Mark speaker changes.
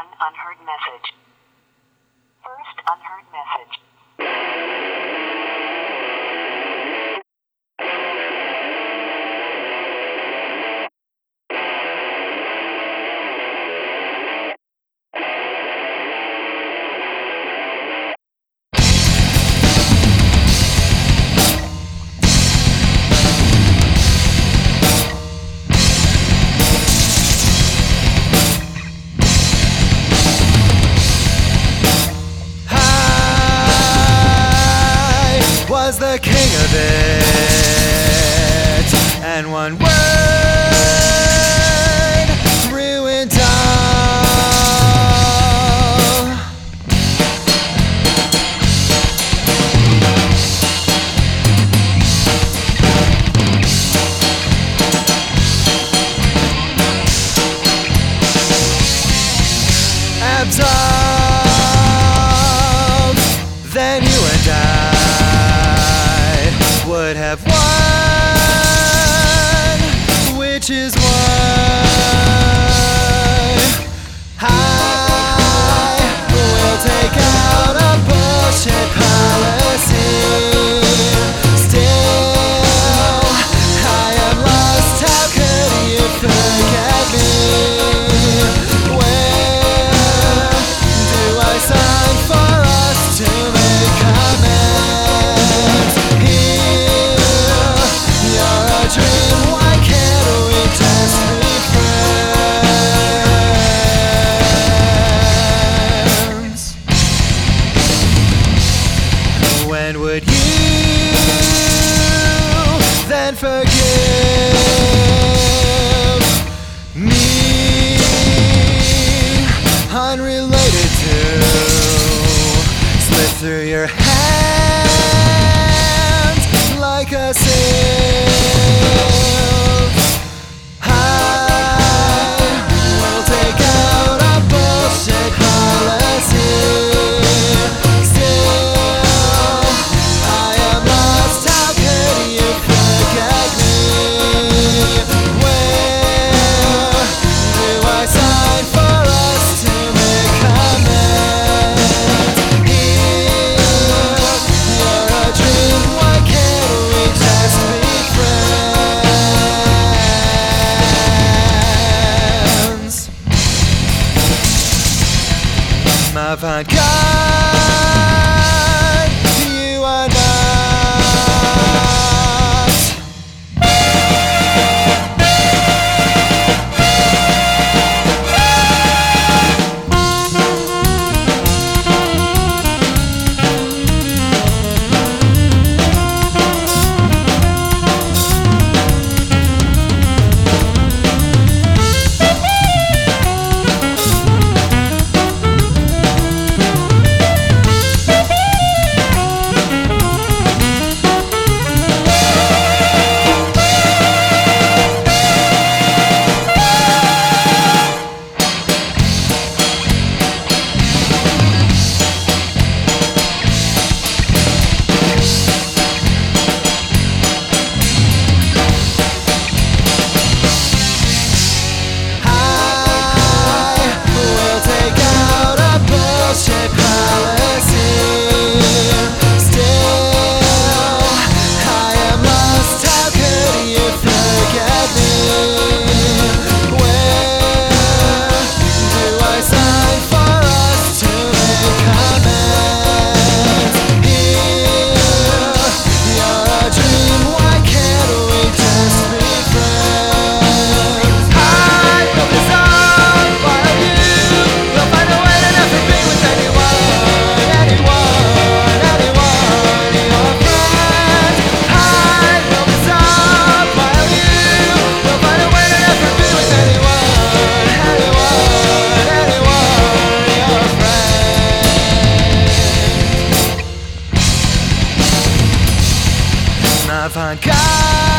Speaker 1: one unheard message. First unheard message.
Speaker 2: Was the king of it, and one word ruined all. Absolved, then you and I would have won, which is why I will take out a bullshit policy. Still, I am lost, how could you forget me? Where do I sign for us to make amends? You're a dream, why can't we just be friends? When would you then forgive me? Unrelated to slip through your hands like a sieve. I will take out a bullshit policy. Still, I am lost, how could you forget me? Where do I sign for us to make amends? Here, you're a dream, why can't we just be friends? Avant-garde, you are not. Avant-garde.